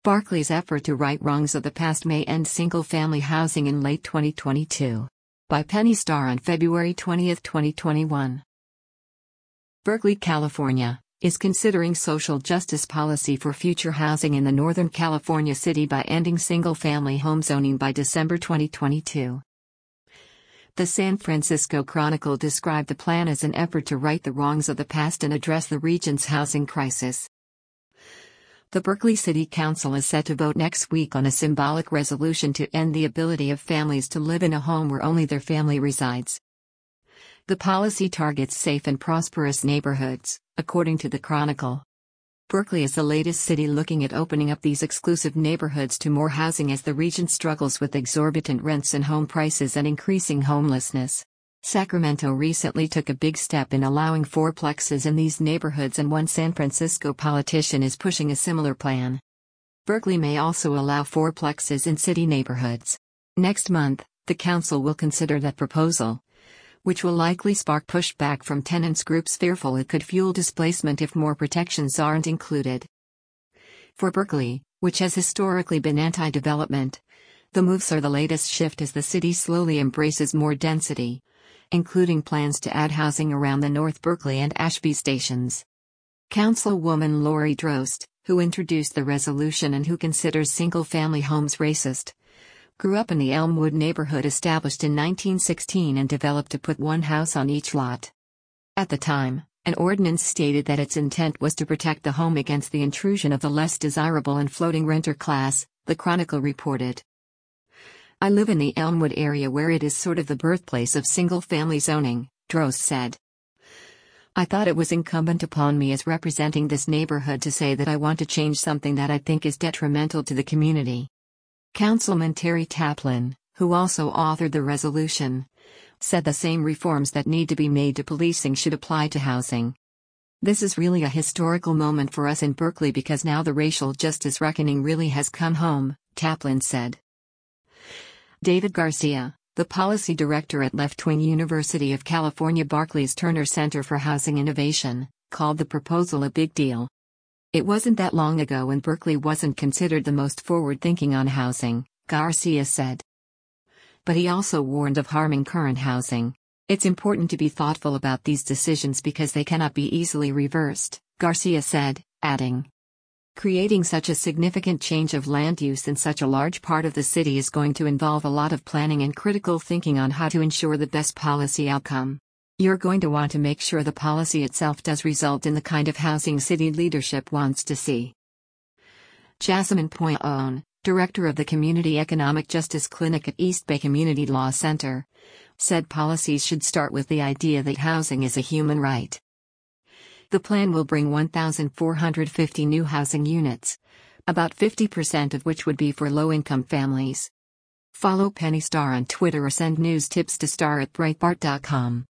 Berkeley's effort to right wrongs of the past may end single-family housing in late 2022. By Penny Starr on February 20, 2021. Berkeley, California, is considering social justice policy for future housing in the Northern California city by ending single-family home zoning by December 2022. The San Francisco Chronicle described the plan as an effort to right the wrongs of the past and address the region's housing crisis. The Berkeley City Council is set to vote next week on a symbolic resolution to end the ability of families to live in a home where only their family resides. The policy targets safe and prosperous neighborhoods, according to the Chronicle. Berkeley is the latest city looking at opening up these exclusive neighborhoods to more housing as the region struggles with exorbitant rents and home prices and increasing homelessness. Sacramento recently took a big step in allowing fourplexes in these neighborhoods, and one San Francisco politician is pushing a similar plan. Berkeley may also allow fourplexes in city neighborhoods. Next month, the council will consider that proposal, which will likely spark pushback from tenants groups fearful it could fuel displacement if more protections aren't included. For Berkeley, which has historically been anti-development, the moves are the latest shift as the city slowly embraces more density, including plans to add housing around the North Berkeley and Ashby stations. Councilwoman Lori Drost, who introduced the resolution and who considers single-family homes racist, grew up in the Elmwood neighborhood established in 1916 and developed to put one house on each lot. At the time, an ordinance stated that its intent was to protect the home against the intrusion of the less desirable and floating renter class, the Chronicle reported. I live in the Elmwood area where it is sort of the birthplace of single-family zoning, Drost said. I thought it was incumbent upon me as representing this neighborhood to say that I want to change something that I think is detrimental to the community. Councilman Terry Taplin, who also authored the resolution, said the same reforms that need to be made to policing should apply to housing. This is really a historical moment for us in Berkeley because now the racial justice reckoning really has come home, Taplin said. David Garcia, the policy director at left-wing University of California Berkeley's Turner Center for Housing Innovation, called the proposal a big deal. It wasn't that long ago when Berkeley wasn't considered the most forward-thinking on housing, Garcia said. But he also warned of harming current housing. It's important to be thoughtful about these decisions because they cannot be easily reversed, Garcia said, adding. Creating such a significant change of land use in such a large part of the city is going to involve a lot of planning and critical thinking on how to ensure the best policy outcome. You're going to want to make sure the policy itself does result in the kind of housing city leadership wants to see. Jasmine Poyon, director of the Community Economic Justice Clinic at East Bay Community Law Center, said policies should start with the idea that housing is a human right. The plan will bring 1,450 new housing units, about 50% of which would be for low-income families. Follow Penny Starr on Twitter or send news tips to star@breitbart.com.